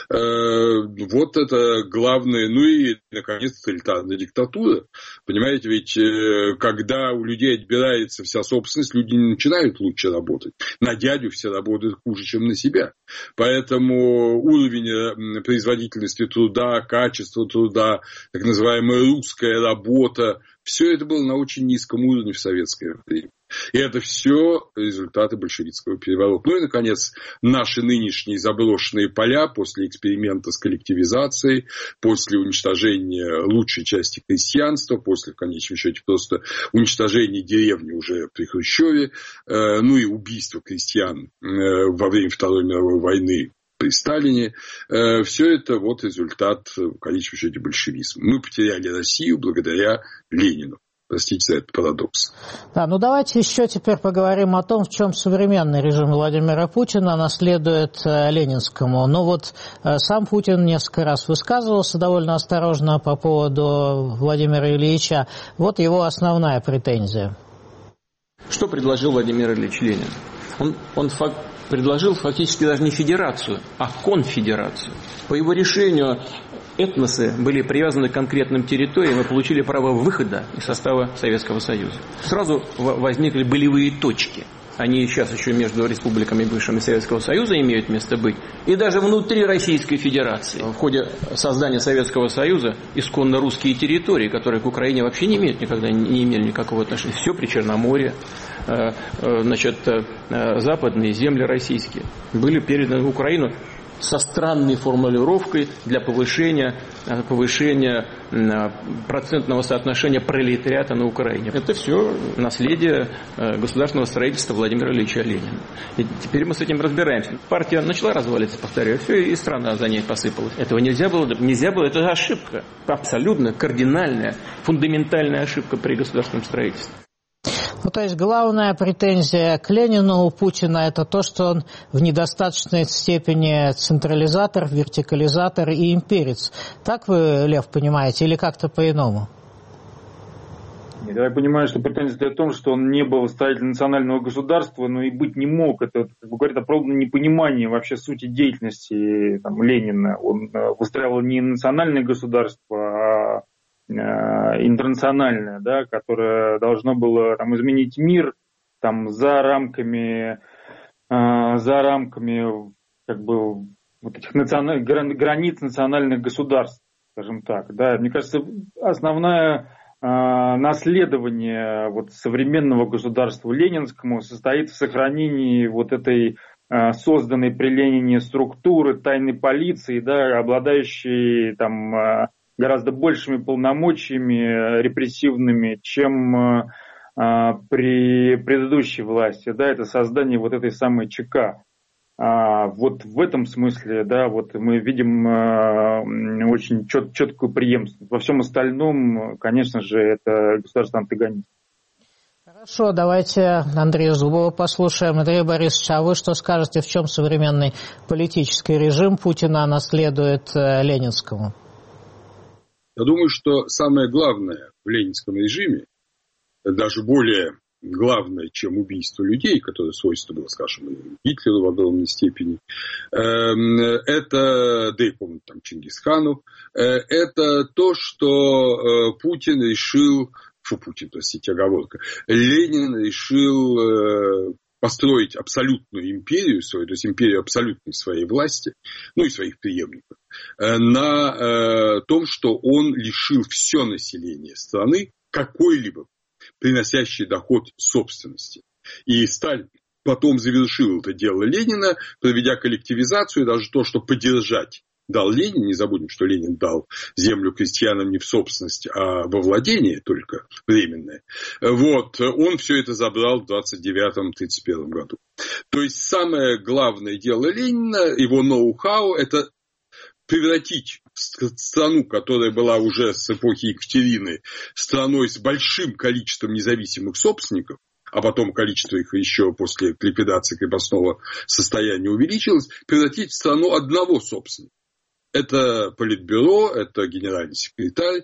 Вот это главное. Ну и, наконец, тоталитарная диктатура. Понимаете, ведь когда у людей отбирается вся собственность, люди не начинают лучше работать. На дядю все работают хуже, чем на себя. Поэтому уровень производительности труда, качество труда, так называемая русская работа, все это было на очень низком уровне в советское время. И это все результаты большевистского переворота. Ну и, наконец, наши нынешние заброшенные поля после эксперимента с коллективизацией, после уничтожения лучшей части крестьянства, после, в конечном счете, просто уничтожения деревни уже при Хрущеве, ну и убийства крестьян во время Второй мировой войны при Сталине. Все это вот результат, в конечном счете, большевизма. Мы потеряли Россию благодаря Ленину. Простите за этот парадокс. Да, ну давайте еще теперь поговорим о том, в чем современный режим Владимира Путина наследует э, ленинскому. Ну вот э, сам Путин несколько раз высказывался довольно осторожно по поводу Владимира Ильича. Вот его основная претензия. Что предложил Владимир Ильич Ленин? Он, он фак, предложил фактически даже не федерацию, а конфедерацию. По его решению этносы были привязаны к конкретным территориям и получили право выхода из состава Советского Союза. Сразу возникли болевые точки. Они сейчас еще между республиками бывшими Советского Союза имеют место быть. И даже внутри Российской Федерации. В ходе создания Советского Союза исконно русские территории, которые к Украине вообще не имеют никогда не имели никакого отношения. Все при Черноморье, значит, западные земли российские были переданы в Украину со странной формулировкой для повышения, повышения процентного соотношения пролетариата на Украине. Это все наследие государственного строительства Владимира Ильича Ленина. И теперь мы с этим разбираемся. Партия начала разваливаться, повторяю, все, и страна за ней посыпалась. Этого нельзя было, нельзя было, это ошибка. Абсолютно кардинальная, фундаментальная ошибка при государственном строительстве. Ну, то есть главная претензия к Ленину у Путина – это то, что он в недостаточной степени централизатор, вертикализатор и имперец. Так вы, Лев, понимаете, или как-то по-иному? Я понимаю, что претензия в том, что он не был строителем национального государства, но и быть не мог. Это, как бы, говорит о полном непонимании вообще сути деятельности там, Ленина. Он выстраивал не национальное государство, а интернациональное, да, которое должно было там, изменить мир там, за рамками, за рамками как бы, вот этих национ... границ национальных государств, скажем так. Да. Мне кажется, основная наследование вот современного государства ленинскому состоит в сохранении вот этой созданной при Ленине структуры тайной полиции, да, обладающей там, гораздо большими полномочиями репрессивными, чем при предыдущей власти. Да, это создание вот этой самой ЧК. А, вот в этом смысле, да, вот мы видим э, очень чет, четкую преемственность. Во всем остальном, конечно же, это государство-антагонист. Хорошо, давайте Андрея Зубова послушаем. Андрей Борисович, а вы что скажете, в чем современный политический режим Путина наследует э, ленинскому? Я думаю, что самое главное в ленинском режиме, даже более главное, чем убийство людей, которое свойственно было, скажем, Гитлеру в огромной степени, это, да и помню, там, Чингисхану, это то, что Путин решил, фу, Путин, простите, оговорка, Ленин решил построить абсолютную империю свою, то есть империю абсолютной своей власти, ну и своих преемников, на том, что он лишил все население страны какой-либо приносящий доход собственности. И Сталин потом завершил это дело Ленина, проведя коллективизацию, даже то, что поддержать дал Ленин, не забудем, что Ленин дал землю крестьянам не в собственность, а во владение только временное. Вот, он все это забрал в двадцать девятом — тридцать первом году. То есть самое главное дело Ленина, его ноу-хау, это превратить страну, которая была уже с эпохи Екатерины страной с большим количеством независимых собственников, а потом количество их еще после ликвидации крепостного состояния увеличилось, превратить в страну одного собственника. Это политбюро, это генеральный секретарь.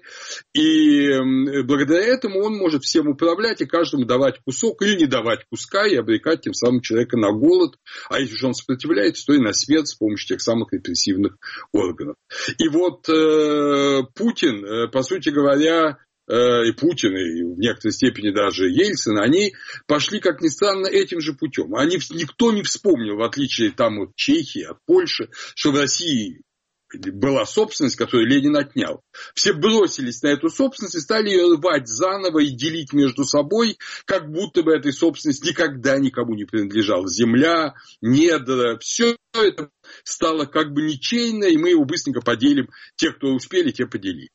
И благодаря этому он может всем управлять и каждому давать кусок или не давать куска и обрекать тем самым человека на голод. А если же он сопротивляется, то и на смерть с помощью тех самых репрессивных органов. И вот э, Путин, э, по сути говоря, э, и Путин, и в некоторой степени даже Ельцин, они пошли, как ни странно, этим же путем. Они, никто не вспомнил, в отличие там, от Чехии, от Польши, что в России была собственность, которую Ленин отнял. Все бросились на эту собственность и стали ее рвать заново и делить между собой, как будто бы этой собственности никогда никому не принадлежала. Земля, недра, все это стало как бы ничейно, и мы его быстренько поделим. Те, кто успели, те поделили.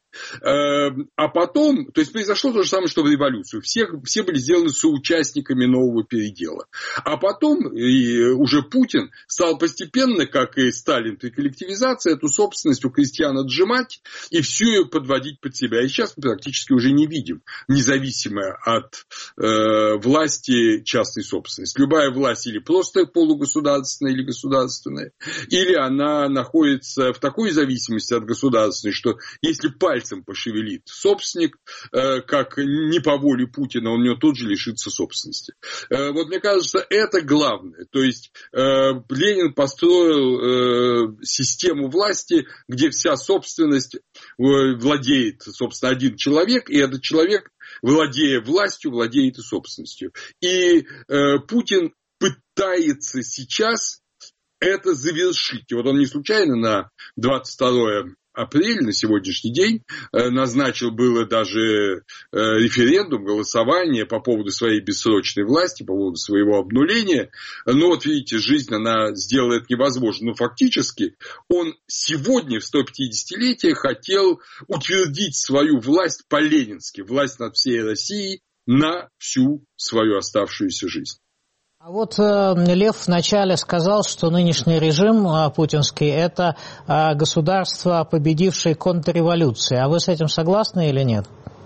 А потом, то есть произошло то же самое, что в революцию. Все, все были сделаны соучастниками нового передела. А потом и уже Путин стал постепенно, как и Сталин при коллективизации, эту собственность у крестьян отжимать и всю ее подводить под себя. И сейчас мы практически уже не видим независимое от э, власти частной собственности. Любая власть или просто полугосударственная, или государственная, или она находится в такой зависимости от государственной, что если пальцем пошевелит собственник, э, как не по воле Путина, он у него тут же лишится собственности. Э, вот мне кажется, это главное. То есть э, Ленин построил э, систему власти, где вся собственность э, владеет, собственно, один человек, и этот человек, владея властью, владеет и собственностью. И э, Путин пытается сейчас это завершить. И вот он не случайно на двадцать второе апреля, на сегодняшний день, назначил было даже референдум, голосование по поводу своей бессрочной власти, по поводу своего обнуления. Но вот видите, жизнь, она сделала это невозможно. Но фактически он сегодня, в сто пятидесятилетие, хотел утвердить свою власть по-ленински, власть над всей Россией на всю свою оставшуюся жизнь. А вот э, Лев вначале сказал, что нынешний режим э, путинский – это э, государство, победившее контрреволюции. А вы с этим согласны или нет?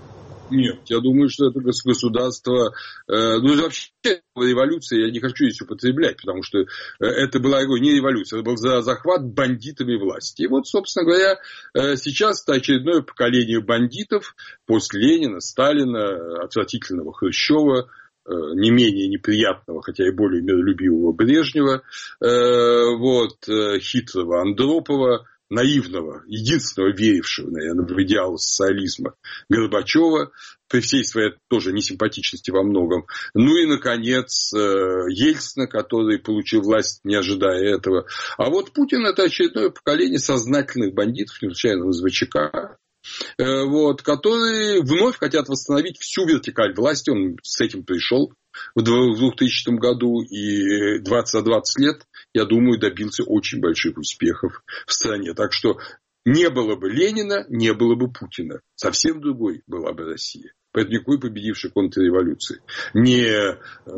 Нет, я думаю, что это государство, э, ну вообще революция, я не хочу здесь употреблять, потому что это была не революция, это был захват бандитами власти. И вот, собственно говоря, сейчас это очередное поколение бандитов после Ленина, Сталина, отвратительного Хрущева, не менее неприятного, хотя и более миролюбивого Брежнева, вот, хитрого Андропова, наивного, единственного верившего, наверное, в идеал социализма Горбачева, при всей своей тоже несимпатичности во многом. Ну и, наконец, Ельцина, который получил власть, не ожидая этого. А вот Путин – это очередное поколение сознательных бандитов, не случайно из ВЧК, вот, которые вновь хотят восстановить всю вертикаль власти. Он с этим пришел в двухтысячном году, и двадцать за двадцать лет, я думаю, добился очень больших успехов в стране. Так что не было бы Ленина, не было бы Путина. Совсем другой была бы Россия. Поэтому никакой победившей контрреволюции. Не,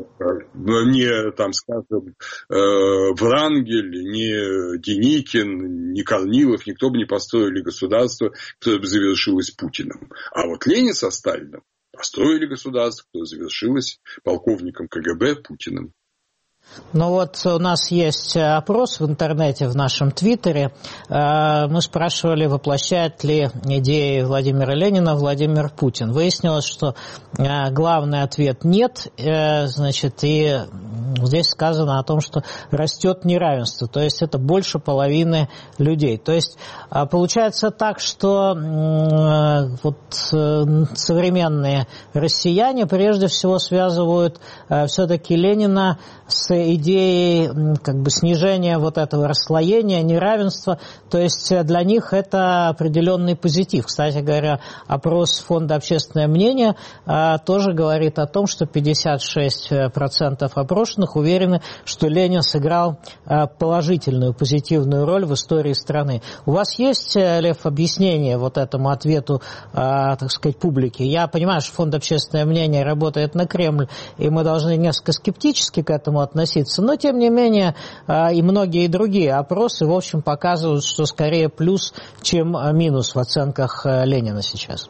не там, скажем, Врангель, не Деникин, не Корнилов, никто бы не построили государство, которое бы завершилось Путиным. А вот Ленин со Сталиным построили государство, которое завершилось полковником КГБ Путиным. Ну вот у нас есть опрос в интернете, в нашем твиттере. Мы спрашивали, воплощает ли идеи Владимира Ленина Владимир Путин. Выяснилось, что главный ответ нет. Значит, и здесь сказано о том, что растет неравенство. То есть это больше половины людей. То есть получается так, что вот современные россияне прежде всего связывают все-таки Ленина с идеей как бы снижения вот этого расслоения, неравенства. То есть для них это определенный позитив. Кстати говоря, опрос Фонда «Общественное мнение» тоже говорит о том, что пятьдесят шесть процентов опрошенных уверены, что Ленин сыграл положительную, позитивную роль в истории страны. У вас есть, Лев, объяснение вот этому ответу, так сказать, публики? Я понимаю, что Фонд «Общественное мнение» работает на Кремль, и мы должны несколько скептически к этому относиться, но тем не менее и многие другие опросы, в общем, показывают, что скорее плюс, чем минус в оценках Ленина сейчас.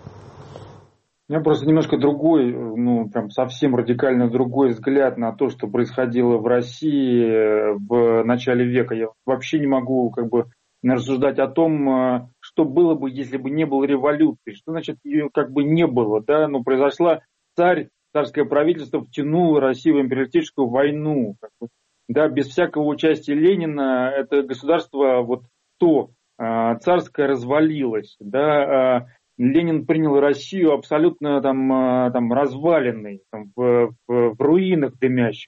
У меня просто немножко другой, ну, прям совсем радикально другой взгляд на то, что происходило в России в начале века. Я вообще не могу, как бы, рассуждать о том, что было бы, если бы не было революции. Что значит ее как бы не было, да? Ну, произошла царь, царское правительство втянуло Россию в империалистическую войну. Как бы, да, без всякого участия Ленина это государство, вот то царское, развалилось, да. Ленин принял Россию абсолютно там, там разваленной, там, в, в, в руинах дымящих.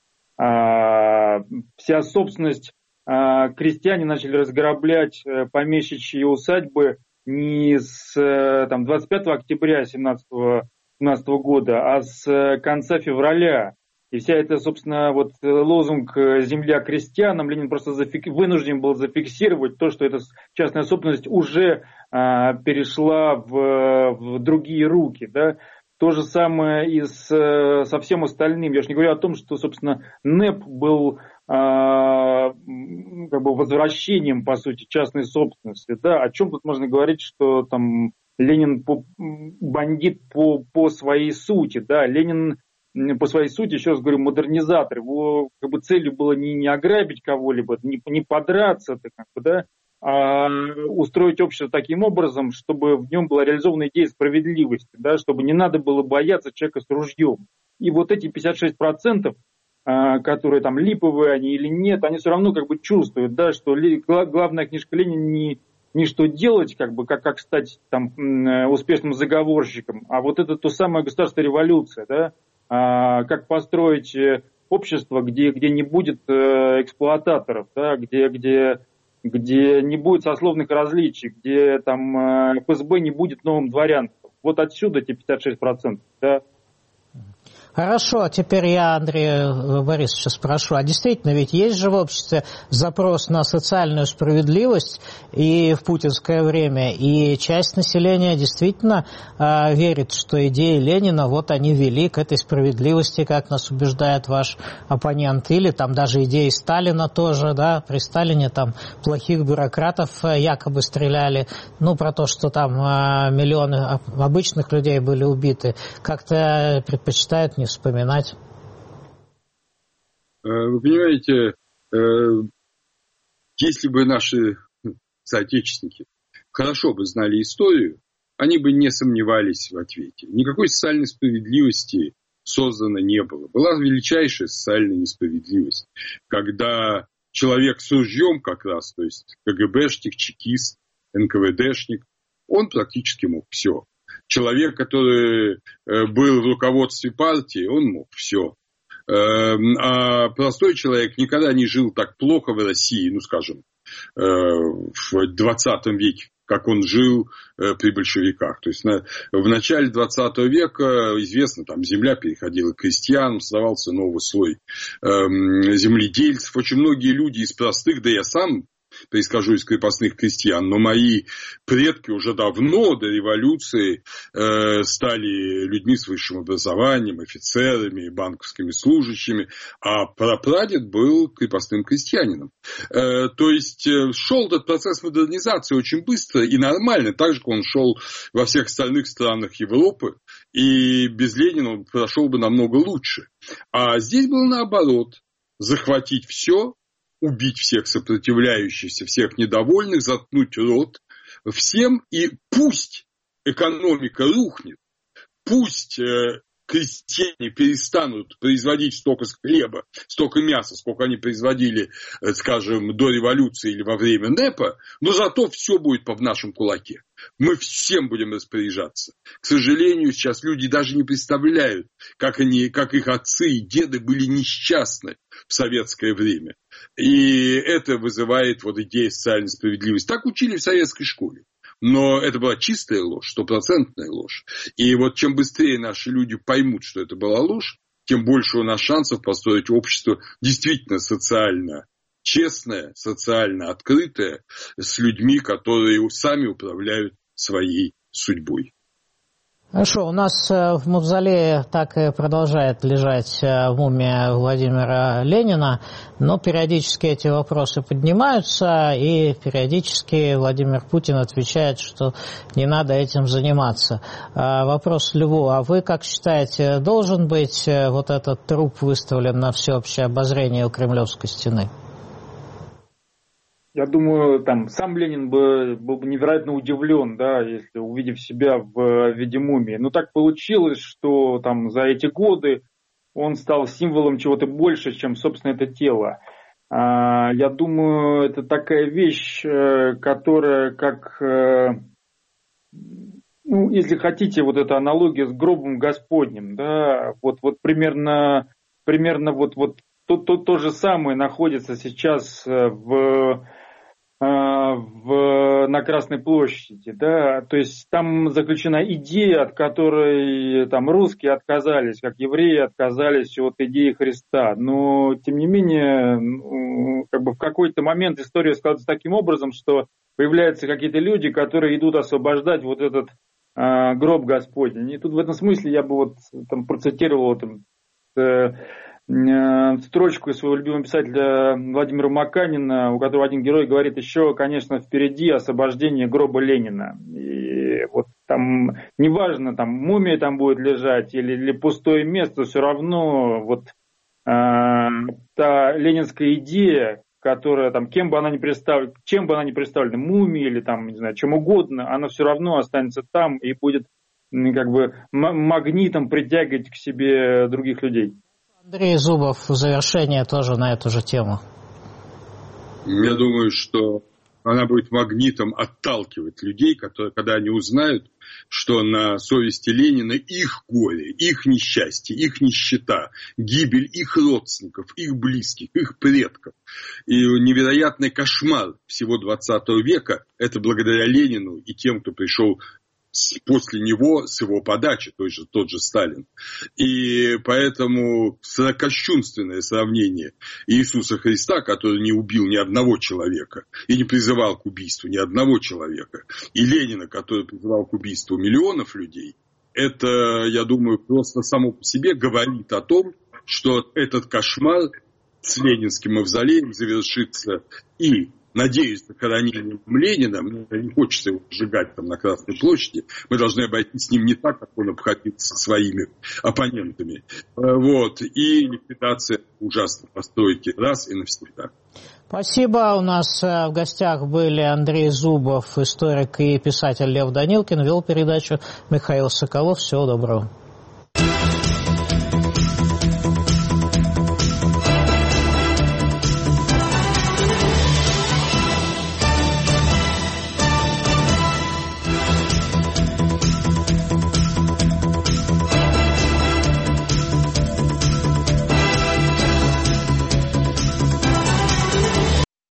А, вся собственность, а, крестьяне начали разграблять помещичьи усадьбы не с там, двадцать пятого октября семнадцатого года, а с конца февраля. И вся эта, собственно, вот лозунг «Земля крестьянам» Ленин просто зафик... вынужден был зафиксировать то, что эта частная собственность уже а, перешла в, в другие руки. Да? То же самое и с, со всем остальным. Я же не говорю о том, что, собственно, НЭП был а, как бы возвращением, по сути, частной собственности. Да? О чем тут можно говорить, что там Ленин по, бандит по, по своей сути. Да? Ленин по своей сути, еще раз говорю, модернизатор. Его как бы целью было не, не ограбить кого-либо, не, не подраться, как бы, да, а устроить общество таким образом, чтобы в нем была реализована идея справедливости, да, чтобы не надо было бояться человека с ружьем. И вот эти пятьдесят шесть процентов, которые там липовые они или нет, они все равно как бы чувствуют, да, что главная книжка Ленина не, не что делать, как бы, как, как стать там успешным заговорщиком, а вот это то самое государство революция, да, как построить общество, где, где не будет эксплуататоров, да, где, где, где не будет сословных различий, где там эф эс бэ не будет новым дворянством. Вот отсюда эти пятьдесят шесть процентов. Да. Хорошо, теперь я, Андрей Борисовича, спрошу. А действительно, ведь есть же в обществе запрос на социальную справедливость и в путинское время, и часть населения действительно э, верит, что идеи Ленина, вот они вели к этой справедливости, как нас убеждает ваш оппонент, или там даже идеи Сталина тоже, да, при Сталине там плохих бюрократов якобы стреляли, ну, про то, что там э, миллионы обычных людей были убиты, как-то предпочитают не вспоминать. Вы понимаете, если бы наши соотечественники хорошо бы знали историю, они бы не сомневались в ответе. Никакой социальной справедливости создано не было. Была величайшая социальная несправедливость, когда человек с ружьем как раз, то есть КГБшник, чекист, эн ка вэ дэшник, он практически мог все. Человек, который был в руководстве партии, он мог все. А простой человек никогда не жил так плохо в России, ну, скажем, в двадцатом веке, как он жил при большевиках. То есть в начале двадцатого века, известно, там земля переходила к крестьянам, создавался новый слой земледельцев. Очень многие люди из простых, да я сам происхожу из крепостных крестьян, но мои предки уже давно до революции э, стали людьми с высшим образованием, офицерами, банковскими служащими, а прапрадед был крепостным крестьянином. Э, то есть э, шел этот процесс модернизации очень быстро и нормально, так же, как он шел во всех остальных странах Европы, и без Ленина он прошел бы намного лучше. А здесь было наоборот, захватить все, убить всех сопротивляющихся, всех недовольных, заткнуть рот всем, и пусть экономика рухнет, пусть э, крестьяне перестанут производить столько хлеба, столько мяса, сколько они производили, э, скажем, до революции или во время НЭПа, но зато все будет в нашем кулаке. Мы всем будем распоряжаться. К сожалению, сейчас люди даже не представляют, как, они, как их отцы и деды были несчастны в советское время. И это вызывает вот идею социальной справедливости. Так учили в советской школе. Но это была чистая ложь, стопроцентная ложь. И вот чем быстрее наши люди поймут, что это была ложь, тем больше у нас шансов построить общество действительно социально честное, социально открытое, с людьми, которые сами управляют своей судьбой. Хорошо, у нас в мавзолее так и продолжает лежать мумия Владимира Ленина, но периодически эти вопросы поднимаются, и периодически Владимир Путин отвечает, что не надо этим заниматься. Вопрос Льву: а вы как считаете, должен быть вот этот труп выставлен на всеобщее обозрение у Кремлевской стены? Я думаю, там сам Ленин бы, был бы невероятно удивлен, да, если увидев себя в виде мумии. Но так получилось, что там за эти годы он стал символом чего-то больше, чем, собственно, это тело. А, я думаю, это такая вещь, которая, как, ну, если хотите, вот эта аналогия с гробом Господним, да, вот, вот примерно, примерно вот, вот то, то, то же самое находится сейчас в В, на Красной площади, да, то есть там заключена идея, от которой там русские отказались, как евреи отказались от идеи Христа, но тем не менее, как бы в какой-то момент история складывается таким образом, что появляются какие-то люди, которые идут освобождать вот этот э, гроб Господень. И тут в этом смысле я бы вот там процитировал там, э, строчку из своего любимого писателя Владимира Маканина, у которого один герой говорит: еще, конечно, впереди освобождение гроба Ленина. И вот там, неважно, там мумия там будет лежать или, или пустое место, все равно вот э, та ленинская идея, которая там, кем бы она ни представлена, чем бы она ни представлена, мумией или там, не знаю, чем угодно, она все равно останется там и будет как бы магнитом притягивать к себе других людей. Андрей Зубов, в завершение тоже на эту же тему. Я думаю, что она будет магнитом отталкивать людей, которые, когда они узнают, что на совести Ленина их горе, их несчастье, их нищета, гибель их родственников, их близких, их предков. И невероятный кошмар всего двадцатого века – это благодаря Ленину и тем, кто пришел после него, с его подачи, той же, тот же Сталин. И поэтому кощунственное сравнение Иисуса Христа, который не убил ни одного человека и не призывал к убийству ни одного человека, и Ленина, который призывал к убийству миллионов людей, это, я думаю, просто само по себе говорит о том, что этот кошмар с Ленинским мавзолеем завершится и, надеюсь, захоронением Ленина. Мне не хочется его сжигать там на Красной площади. Мы должны обойтись с ним не так, как он обходится со своими оппонентами. Вот. И ликвидация ужасной постройки раз и навсегда. Спасибо. У нас в гостях были Андрей Зубов, историк, и писатель Лев Данилкин. Вел передачу Михаил Соколов. Всего доброго.